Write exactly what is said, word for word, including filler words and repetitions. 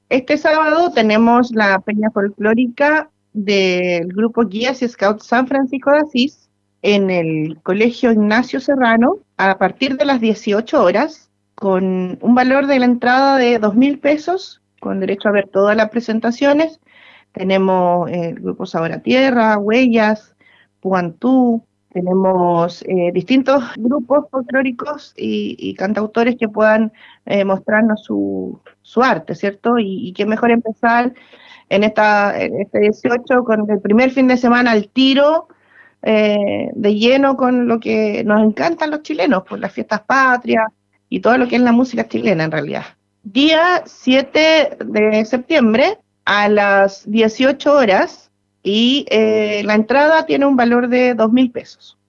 Este sábado tenemos la peña folclórica del grupo Guías y Scouts San Francisco de Asís en el Colegio Ignacio Serrano a partir de las dieciocho horas, con un valor de la entrada de dos mil pesos, con derecho a ver todas las presentaciones. Tenemos eh, el grupo Sabor a Tierra, Huellas, Puantú, tenemos eh, distintos grupos folclóricos y, y cantautores que puedan eh, mostrarnos su, su arte, ¿cierto? Y, y qué mejor empezar en, esta, en este dieciocho con el primer fin de semana al tiro, eh, de lleno con lo que nos encantan los chilenos, pues las fiestas patrias y todo lo que es la música chilena en realidad. Día siete de septiembre a las dieciocho horas y eh, la entrada tiene un valor de dos mil pesos.